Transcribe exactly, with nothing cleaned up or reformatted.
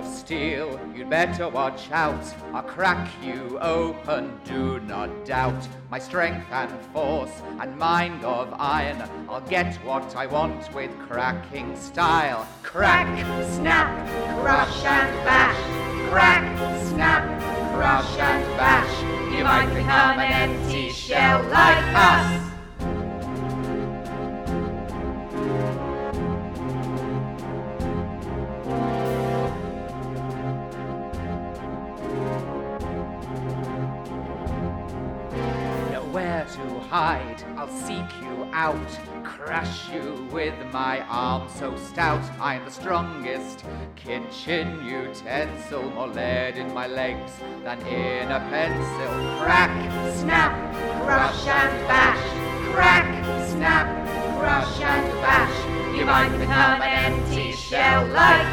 of steel, you'd better watch out. I'll crack you open, do not doubt. My strength and force and mind of iron, I'll get what I want with cracking style. Crack, snap, crush and bash. Crack, snap, crush and bash. You might become an empty shell like us. Nowhere to hide, I'll seek you out, crush you with my arm so stout. I'm the strongest kitchen utensil, more lead in my legs than in a pencil. Crack, snap, crush and bash. Crack, snap, crush and bash. You might become an empty shell like